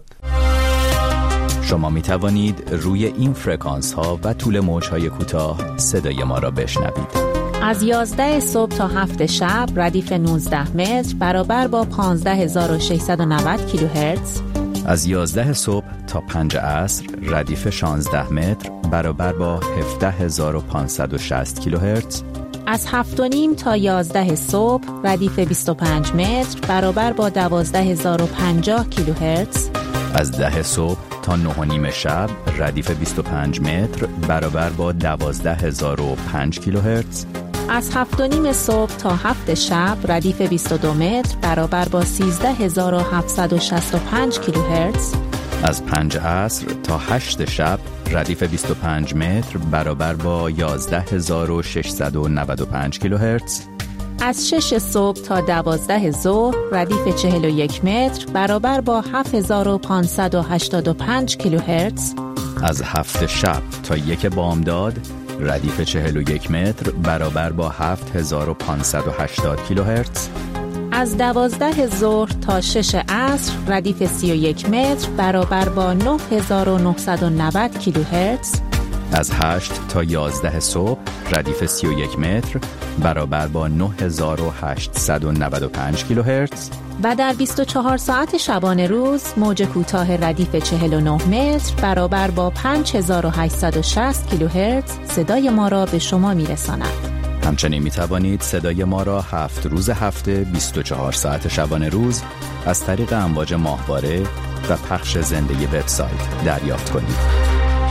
شما می توانید روی این فرکانس ها و طول موج های کوتاه صدای ما را بشنوید. از یازده صبح تا هفت شب ردیف نوزده متر برابر با پانزده هزار و ششصد و نود کیلوهرتز. از یازده صبح تا پنج عصر ردیف شانزده متر برابر با هفده هزار و پانصد و شصت کیلوهرتز. از هفت و نیم تا یازده صبح ردیف بیست و پنج متر برابر با دوازده هزار و پنجاه کیلوهرتز. از ده صبح تا نه و نیم شب ردیف بیست و پنج متر برابر با دوازده هزار و پنج کیلوهرتز. از هفت و نیم صبح تا هفت شب ردیف بیست و دو متر برابر با سیزده هزار و هفتصد و شصت و پنج کیلوهرتز. از پنج عصر تا هشت شب ردیف بیست و پنج متر برابر با یازده هزار و ششصد و نود و پنج کیلوهرتز. از شش صبح تا دوازده ظهر ردیف چهل و یک متر برابر با هفت هزار و پانصد و هشتاد و پنج کیلوهرتز. از هفت شب تا یک بامداد ردیف چهل و یک متر برابر با هفت هزار و پانصد و هشتاد کیلوهرتز. از دوازده ظهر تا شش عصر ردیف سی و یک متر برابر با نه هزار و نهصد و نود کیلوهرتز. از هشت تا یازده صبح ردیف سی و یک متر برابر با نه هزار و هشتصد و نود و پنج کیلوهرتز. و در بیست و چهار ساعت شبانه روز موج کوتاه ردیف چهل و نه متر برابر با پنج هزار و هشتصد و شصت کیلوهرتز صدای ما را به شما میرساند. همچنین می توانید صدای ما را هفت روز هفته بیست و چهار ساعت شبانه روز از طریق امواج ماهواره و پخش زنده وبسایت دریافت کنید.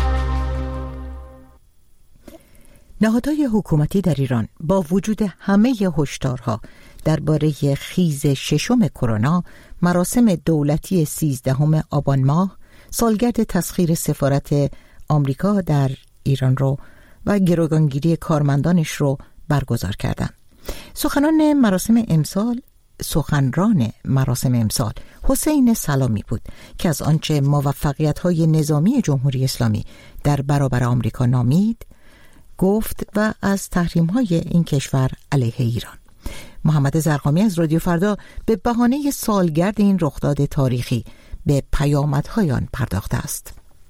نهادهای حکومتی در ایران با وجود همه هشدارها درباره خیز ششم کرونا، مراسم دولتی سیزدهم آبان ماه، سالگرد تسخیر سفارت آمریکا در ایران رو و گروگانگیری کارمندانش رو برگزار کردند. سخنان مراسم امسال سخنران مراسم امسال حسین سلامی بود که از آنچه موفقیت‌های نظامی جمهوری اسلامی در برابر آمریکا نامید گفت و از تحریم‌های این کشور علیه ایران. محمد زرقامی از رادیو فردا به بهانه سالگرد این رخداد تاریخی به پیامدهای آن پرداخته است.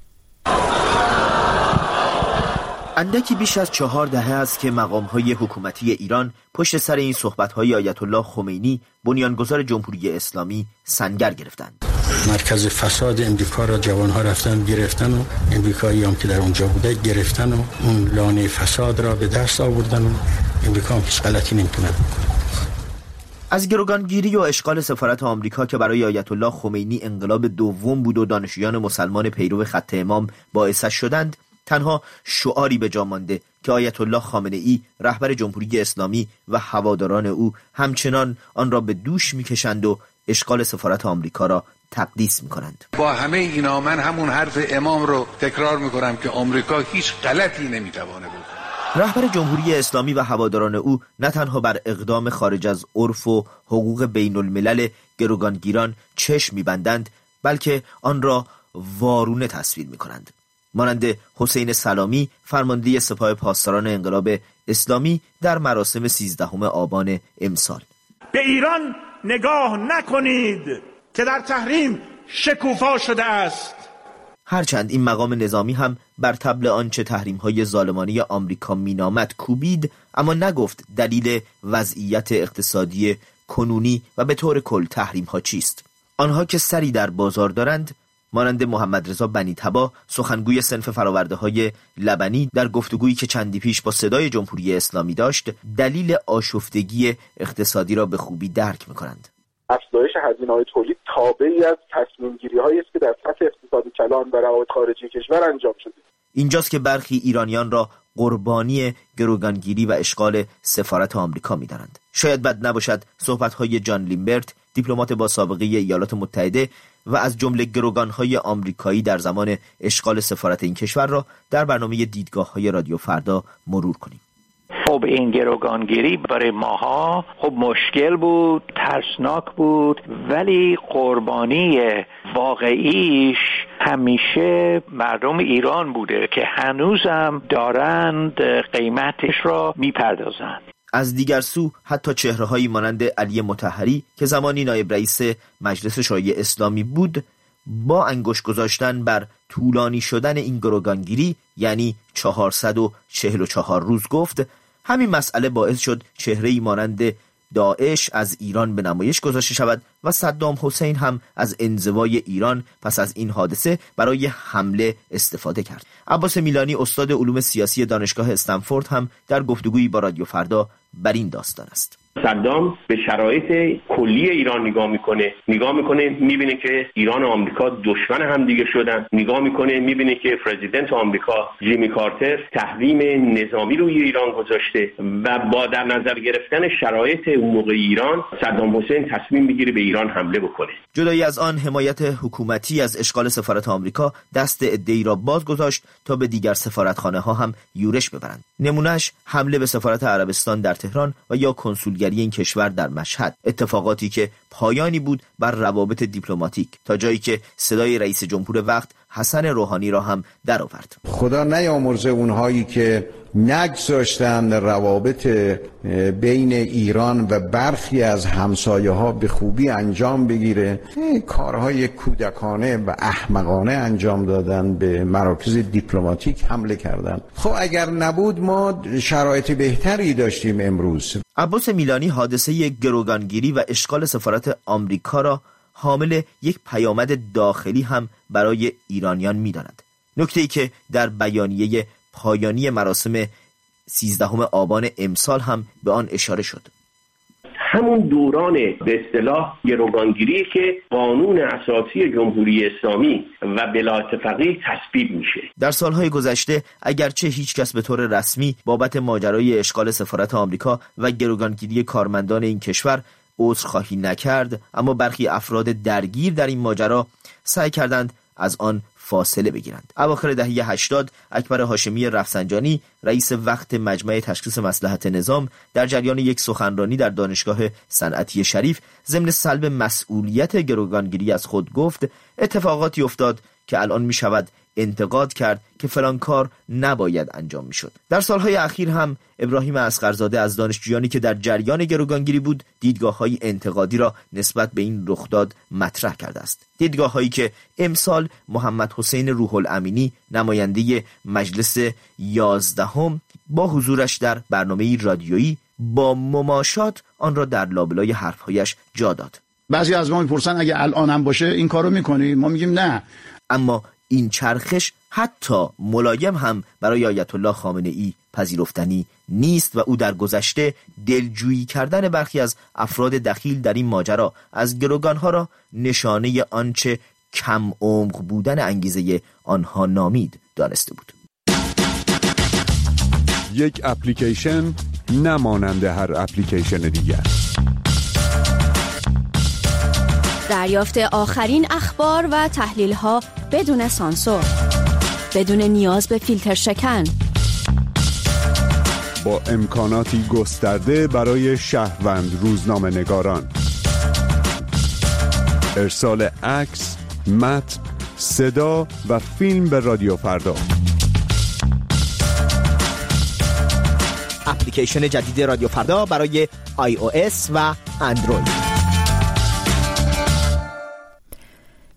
اندکی بیش از چهار دهه است که مقام‌های حکومتی ایران پشت سر این صحبت‌های آیت الله خمینی بنیانگذار جمهوری اسلامی سنگر گرفتند. مرکز فساد امریکا را جوان‌ها رفتن گرفتن و امریکایی هم که در اونجا بوده گرفتن و اون لانه فساد را به دست آوردن و امریکا هم هیچ غلطی نمی‌کنه. از گروگانگیری و اشغال سفارت آمریکا که برای آیت الله خمینی انقلاب دوم بود و دانشجویان مسلمان پیرو خط امام باعثش شدند، تنها شعاری به جا مانده که آیت الله خامنه ای رهبر جمهوری اسلامی و هواداران او همچنان آن را به دوش می‌کشند و اشغال سفارت آمریکا را تقدیس می‌کنند. با همه اینا من همون حرف امام رو تکرار می‌کنم که آمریکا هیچ غلطی نمی‌توانه بکنه. رهبر جمهوری اسلامی و هواداران او نه تنها بر اقدام خارج از عرف و حقوق بین الملل گروگانگیران چشم می‌بندند، بلکه آن را وارونه تصویر می‌کنند. مانند حسین سلامی فرمانده سپاه پاسداران انقلاب اسلامی در مراسم سیزدهم آبان امسال. به ایران نگاه نکنید که در تحریم شکوفا شده است. هرچند این مقام نظامی هم بر طبل آنچه تحریم‌های ظالمانه آمریکا مینامد کوبید، اما نگفت دلیل وضعیت اقتصادی کنونی و به طور کل تحریم‌ها چیست. آنها که سری در بازار دارند، مانند محمد رضا بنی تبا، سخنگوی صنف فرآورده‌های لبنی، در گفتگویی که چندی پیش با صدای جمهوری اسلامی داشت، دلیل آشفتگی اقتصادی را به خوبی درک می‌کنند. افزایش هزینه‌های تولید تابعی از تصمیم‌گیری‌هایی است که در سطح اقتصادی کلان و روابط خارجی کشور انجام شده. اینجاست که برخی ایرانیان را قربانی گروگانگیری و اشغال سفارت آمریکا می‌دانند. شاید بد نباشد صحبت‌های جان لیمبرت، دیپلمات با سابقه ایالات متحده و از جمله گروگان‌های آمریکایی در زمان اشغال سفارت این کشور را در برنامه دیدگاه‌های رادیو فردا مرور کنیم. خب این گروگانگیری برای ماها خب مشکل بود، ترسناک بود، ولی قربانی واقعیش همیشه مردم ایران بوده که هنوزم دارند قیمتش را میپردازند. از دیگر سو حتی چهره‌هایی مانند علی مطهری که زمانی نایب رئیس مجلس شورای اسلامی بود، با انگشت گذاشتن بر طولانی شدن این گروگانگیری، یعنی چهارصد و چهل و چهار روز، گفت همین مسئله باعث شد چهره‌ای مانند داعش از ایران به نمایش گذاشته شود و صدام حسین هم از انزوای ایران پس از این حادثه برای حمله استفاده کرد. عباس میلانی، استاد علوم سیاسی دانشگاه استنفورد، هم در گفتگویی با رادیو فردا بر این داستان است. صدام به شرایط کلی ایران نگاه میکنه نگاه میکنه میبینه که ایران و آمریکا دشمن هم دیگه شدن، نگاه میکنه میبینه که پرزیدنت آمریکا جیمی کارتر تحریم نظامی روی ایران گذاشته و با در نظر گرفتن شرایط اون موقع ایران، صدام حسین تصمیم میگیره به ایران حمله بکنه. جدایی از آن، حمایت حکومتی از اشغال سفارت آمریکا دست عده‌ای را باز گذاشت تا به دیگر سفارتخانه ها هم یورش ببرند. نمونهش حمله به سفارت عربستان در تهران و یا کنسولگری این کشور در مشهد، اتفاقاتی که پایانی بود بر روابط دیپلماتیک، تا جایی که صدای رئیس جمهور وقت حسن روحانی را هم درآورد. خدا نیامرزه اونهایی که نگذاشتن روابط بین ایران و برخی از همسایه ها به خوبی انجام بگیره، کارهای کودکانه و احمقانه انجام دادن، به مراکز دیپلماتیک حمله کردن. خب اگر نبود ما شرایط بهتری داشتیم امروز. عباس میلانی حادثه گروگانگیری و اشغال سفارت آمریکا را حامل یک پیامد داخلی هم برای ایرانیان می‌داند. نکته‌ای که در بیانیه پایانی مراسم سیزدهم آبان امسال هم به آن اشاره شد. همون دوران به اصطلاح گروگانگیری که قانون اساسی جمهوری اسلامی و بلایت فقیه تصویب میشه. در سالهای گذشته اگرچه هیچ کس به طور رسمی بابت ماجرای اشغال سفارت آمریکا و گروگانگیری کارمندان این کشور عذرخواهی نکرد، اما برخی افراد درگیر در این ماجرا سعی کردند از آن فاصله بگیرند. اواخر دهه هشتاد اکبر هاشمی رفسنجانی، رئیس وقت مجمع تشخیص مصلحت نظام، در جریان یک سخنرانی در دانشگاه صنعتی شریف ضمن سلب مسئولیت گروگانگیری از خود گفت اتفاقاتی افتاد که الان می شود انتقاد کرد که فلان کار نباید انجام می شد. در سالهای اخیر هم ابراهیم اصغرزاده از دانشجویانی که در جریان گروگانگیری بود دیدگاه‌های انتقادی را نسبت به این رخداد مطرح کرده است. دیدگاه‌هایی که امسال محمد حسین روح الامینی، نماینده مجلس یازدهم، با حضورش در برنامه رادیویی با مماشات آن را در لابلای حرفهایش جا داد. بعضی از ما میپرسن اگه الان هم باشه این کارو میکنی؟ ما میگیم نه. اما این چرخش حتی ملایم هم برای آیت الله خامنه ای پذیرفتنی نیست و او در گذشته دلجویی کردن برخی از افراد دخیل در این ماجرا از گروگانها را نشانه آنچه کم عمق بودن انگیزه آنها نامید دانسته بود. یک اپلیکیشن نمانند هر اپلیکیشن دیگر. دریافت آخرین اخبار و تحلیل‌ها بدون سانسور، بدون نیاز به فیلتر شکن، با امکاناتی گسترده برای شهروند روزنامه نگاران. ارسال عکس، متن، صدا و فیلم به رادیو فردا. اپلیکیشن جدید رادیو فردا برای آی او اس و اندروید.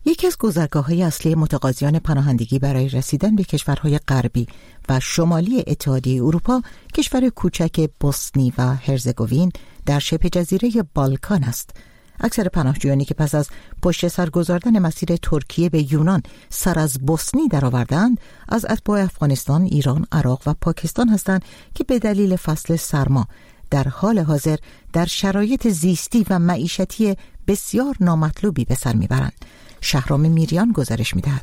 یکی از گذرگاه‌های اصلی متقاضیان پناهندگی برای رسیدن به کشورهای غربی و شمالی اتحادیه اروپا کشور کوچک بوسنی و هرزگوین در شبه جزیره بالکان است. اکثر پناهجویانی که پس از پشت سر گذاردن مسیر ترکیه به یونان سر از بوسنی درآوردند از اتباع افغانستان، ایران، عراق و پاکستان هستند که به دلیل فصل سرما در حال حاضر در شرایط زیستی و معیشتی بسیار نامطلوبی به سر میبرند. شهرام میریان گزارش میدهد.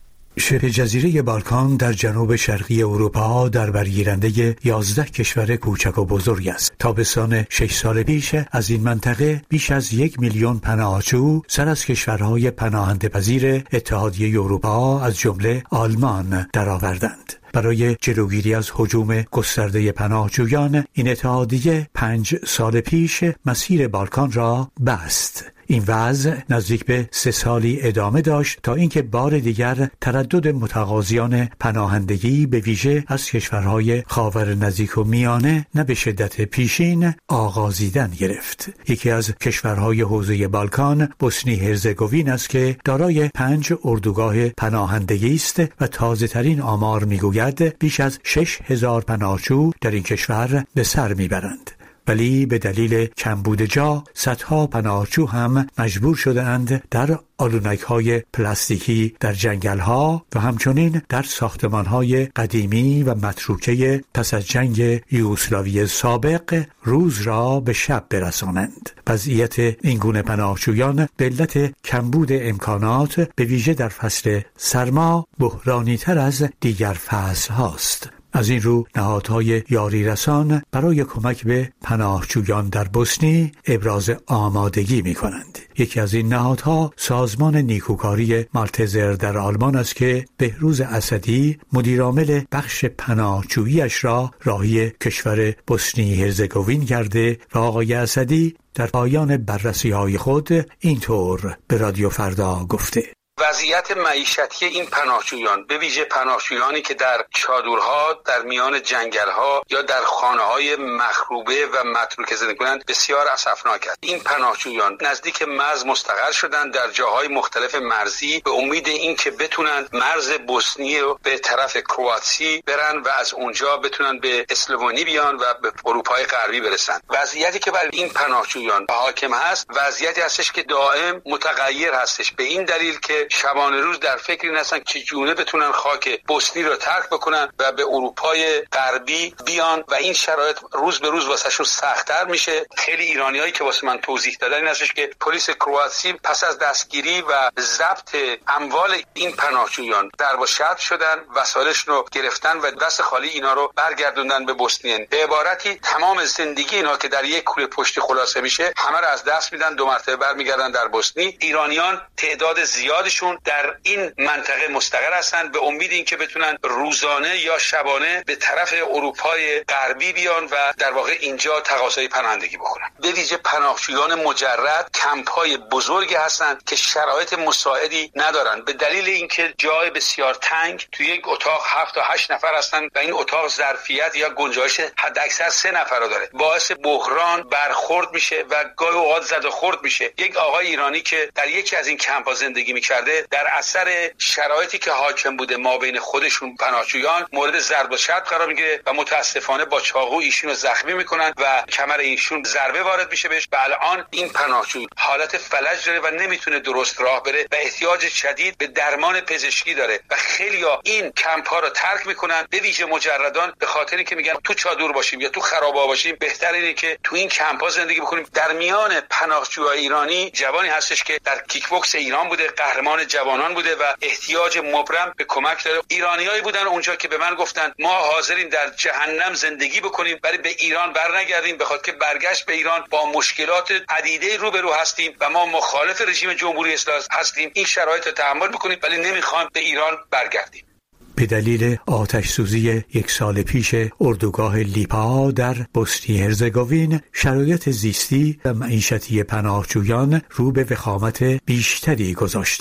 شبه جزیره بالکان در جنوب شرقی اروپا در برگیرنده یازده کشور کوچک و بزرگ است. تابستان شش سال پیش از این منطقه بیش از یک میلیون پناهجو سر از کشورهای پناهنده پذیر اتحادیه اروپا از جمله آلمان درآوردند. برای جلوگیری از هجوم گسترده پناهجویان این اتحادیه پنج سال پیش مسیر بالکان را بست. این وضع نزدیک به سه سالی ادامه داشت تا اینکه بار دیگر تردد متقاضیان پناهندگی به ویژه از کشورهای خاور نزدیک و میانه نه به شدت پیشین آغازیدن گرفت. یکی از کشورهای حوزه بالکان بوسنی هرزگوین است که دارای پنج اردوگاه پناهندگی است و تازه ترین آمار میگوید بیش از شش هزار پناهجو در این کشور به سر میبرند. ولی به دلیل کمبود جا صدها پناهجو هم مجبور شدند در آلونک‌های پلاستیکی در جنگل‌ها و همچنین در ساختمان‌های قدیمی و متروکه پس از جنگ یوگسلاوی سابق روز را به شب برسانند. وضعیت این گونه پناهجویان به علت کمبود امکانات به ویژه در فصل سرما بحرانی‌تر از دیگر فصل‌هاست. از این رو نهادهای یاری رسان برای کمک به پناهجویان در بوسنی ابراز آمادگی می کنند. یکی از این نهادها سازمان نیکوکاری مالتزر در آلمان است که بهروز اسدی مدیرعامل بخش پناهجوییش را راهی کشور بوسنی هرزگوین کرده و آقای اسدی در پایان بررسی‌های خود اینطور به رادیو فردا گفته: وضعیت معیشتی این پناهجویان به ویژه پناهجویانی که در چادرها در میان جنگل‌ها یا در خانه‌های مخروبه و متروکه زندگی کنند بسیار اسفناک است. این پناهجویان نزدیک مرز مستقر شدند در جاهای مختلف مرزی به امید اینکه بتونند مرز بوسنی رو به طرف کرواسی برن و از اونجا بتونن به اسلوونی بیان و به اروپای غربی برسند. وضعیتی که بر این پناهجویان حاکم هست وضعیتی هستش که دائم متغیر هستش، به این دلیل که شبانه روز در فکر این هستن که چگونه بتونن خاک بوسنی رو ترک بکنن و به اروپای غربی بیان و این شرایط روز به روز واسهشون سخت‌تر میشه. خیلی ایرانیایی که واسه من توضیح دادن این هستش که پلیس کرواسی پس از دستگیری و ضبط اموال این پناهجویان در با شرط شدن، وسایلشون رو گرفتن و دست خالی اینا رو برگردوندن به بوسنیان. به عبارتی تمام زندگی اینا که در یک کوره پشتی خلاصه میشه همه رو از دست میدن، دو مرتبه برمیگردن در بوسنی. ایرانیان تعداد زیادشون در این منطقه مستقر هستند به امید اینکه بتونن روزانه یا شبانه به طرف اروپای غربی بیان و در واقع اینجا تقاضای پناهندگی بکنن. به ویژه پناهجویان مجرد کمپ‌های بزرگی هستند که شرایط مساعدی ندارن به دلیل اینکه جای بسیار تنگ، توی یک اتاق هفت تا هشت نفر هستن و این اتاق ظرفیت یا گنجایش حداکثر سه نفر رو داره. باعث بحران برخورد میشه و گاهی اوقات زد و خورد میشه. یک آقای ایرانی که در یکی از این کمپ‌ها زندگی می‌کرده در اثر شرایطی که حاکم بوده ما بین خودشون پناهجویان مورد ضرب و شتم قرار میگیره و متاسفانه با چاقو ایشون رو زخمی میکنن و کمر ایشون ضربه وارد میشه بهش و الان این پناهجو حالت فلج داره و نمیتونه درست راه بره و احتیاج شدید به درمان پزشکی داره و خیلیا این کمپ ها رو ترک میکنن، به ویژه مجردان، به خاطر اینکه میگن تو چادر باشیم یا تو خرابه‌ها باشیم بهتر اینه که تو این کمپ ها زندگی بکنیم. در میان پناهجوهای ایرانی جوانی هستش که در کیک بوکس ایران بوده، قهرمان جوانان بوده و احتیاج مبرم به کمک داره. ایرانیایی بودن اونجا که به من گفتن ما حاضریم در جهنم زندگی بکنیم ولی به ایران برنگردیم، بخاطر که برگشت به ایران با مشکلات عدیده روبرو هستیم و ما مخالف رژیم جمهوری اسلامی هستیم. این شرایط رو تحمل میکنیم ولی نمیخوایم به ایران برگردیم. به دلیل آتش سوزی یک سال پیش اردوگاه لیپا در بوسنی هرزگوین شرایط زیستی و معیشتی پناهجویان رو به وخامت بیشتری گذاشته.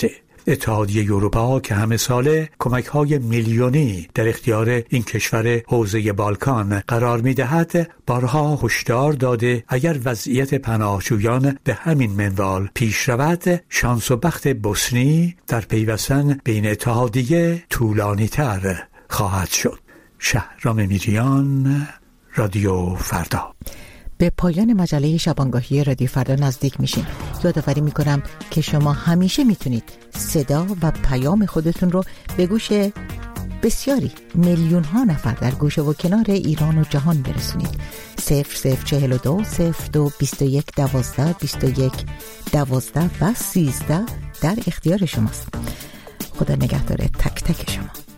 اتحادیه اروپا که همه ساله کمک‌های میلیونی در اختیار این کشور حوزه بالکان قرار می‌دهد، بارها هشدار داده اگر وضعیت پناهجویان به همین منوال پیش رود، شانس و بخت بوسنی در پیوستن بین اتحادیه طولانی‌تر خواهد شد. شهرام میریان، رادیو فردا. به پایان مجله شبانگاهی رادیو فردا نزدیک میشیم. یادآوری میکنم که شما همیشه میتونید صدا و پیام خودتون رو به گوش بسیاری میلیون ها نفر در گوشه و کنار ایران و جهان برسونید. صفر صفر چهل و دو صفر دو بیست و یک دوازده بیست و یک دوازده و سیزده در اختیار شماست. خدا نگهدار تک تک شما.